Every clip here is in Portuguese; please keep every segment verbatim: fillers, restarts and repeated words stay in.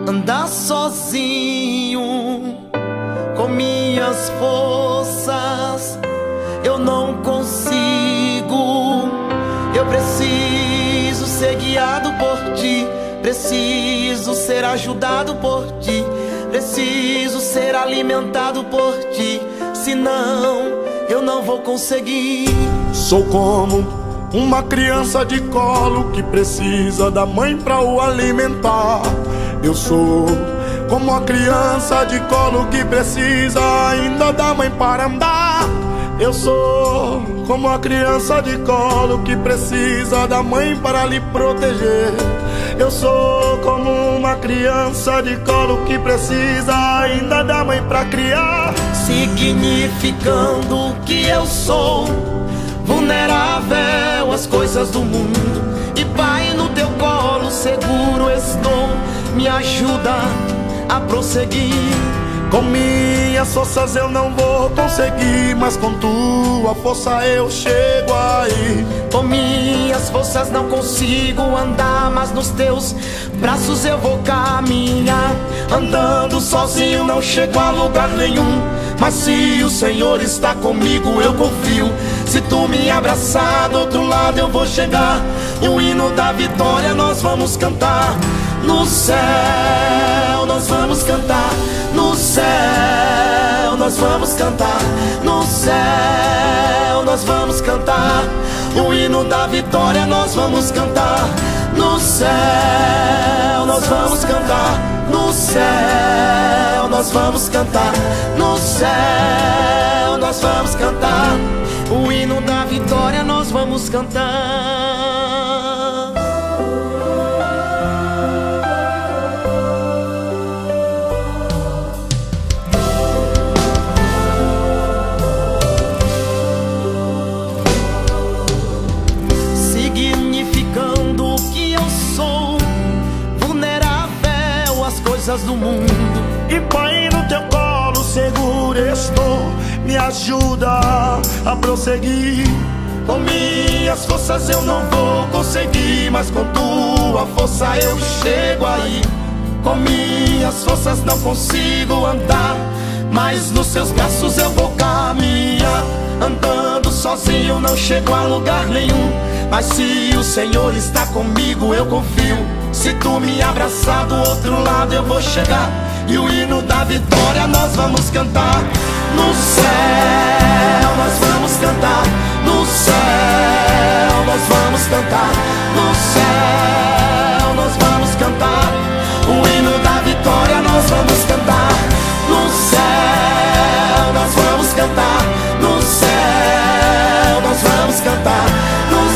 andar sozinho com minhas forças. Eu não consigo. Eu preciso ser guiado por ti. Preciso ser ajudado por ti. Preciso ser alimentado por ti. Senão eu não vou conseguir. Sou como uma criança de colo que precisa da mãe pra o alimentar. Eu sou como uma criança de colo que precisa ainda da mãe para andar. Eu sou como uma criança de colo que precisa da mãe para lhe proteger. Eu sou como uma criança de colo que precisa ainda da mãe para criar. Significando que eu sou vulnerável às coisas do mundo. E Pai, no teu colo seguro estou. Me ajuda a prosseguir. Com minhas forças eu não vou conseguir, mas com tua força eu chego aí. Com minhas forças não consigo andar, mas nos teus braços eu vou caminhar. Andando sozinho não chego a lugar nenhum, mas se o Senhor está comigo eu confio. Se tu me abraçar do outro lado eu vou chegar. E o hino da vitória nós vamos cantar. No céu nós vamos cantar. No céu nós vamos cantar. No céu nós vamos cantar. O hino da vitória nós vamos cantar. No céu nós vamos cantar. No céu nós vamos cantar. No céu nós vamos cantar. O hino da vitória nós vamos cantar. Significando que eu sou vulnerável às coisas do mundo. E Pai, no teu colo seguro estou. Me ajuda a prosseguir. Com minhas forças eu não vou conseguir, mas com tua força eu chego aí. Com minhas forças não consigo andar, mas nos seus braços eu vou caminhar. Andando sozinho não chego a lugar nenhum, mas se o Senhor está comigo eu confio. Se tu me abraçar do outro lado eu vou chegar. E o hino da vitória nós vamos cantar. No céu nós vamos cantar. No céu nós vamos cantar. No céu nós vamos cantar. O hino da vitória nós vamos cantar. No céu nós vamos cantar. No céu nós vamos cantar. No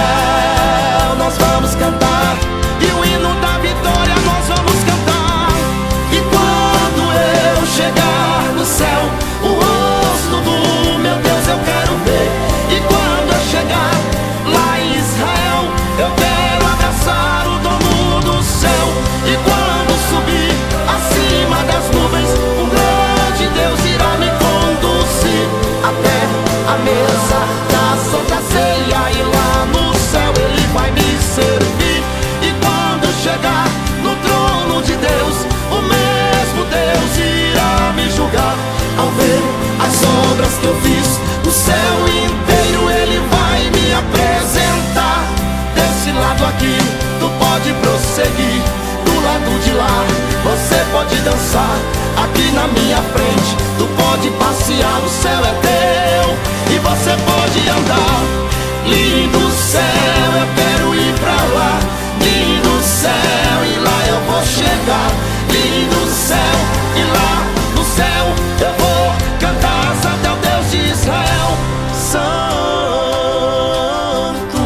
céu nós vamos cantar. E o hino da vitória nós vamos cantar. E quando eu chegar no céu, o rosto do meu Deus eu quero ver. E quando eu chegar lá em Israel, eu quero abraçar o dono do céu. E quando subir acima das nuvens, o grande Deus irá me conduzir até a mesa da Santa Ceia. E lá no céu ele vai me servir. E quando eu chegar no trono de Deus, o mesmo Deus irá me julgar. Ao ver as obras que eu fiz no céu inteiro, ele vai me apresentar. Desse lado aqui tu pode prosseguir, do lado de lá você pode dançar. Aqui na minha frente tu pode passear, o céu é teu e você pode andar. Lindo céu, eu quero ir pra lá. Lindo céu, e lá eu vou chegar. Lindo céu, e lá no céu eu vou cantar até o Deus de Israel. Santo,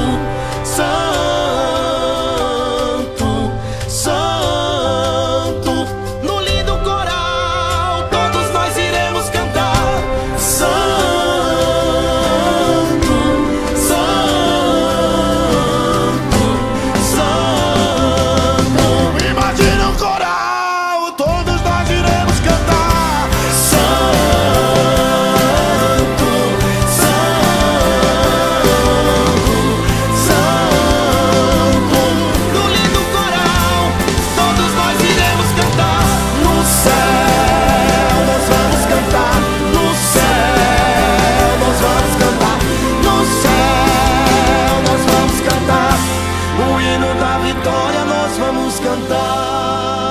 santo, santo. No lindo coral todos nós iremos cantar. Santo, santo. hino da vitória nós vamos cantar.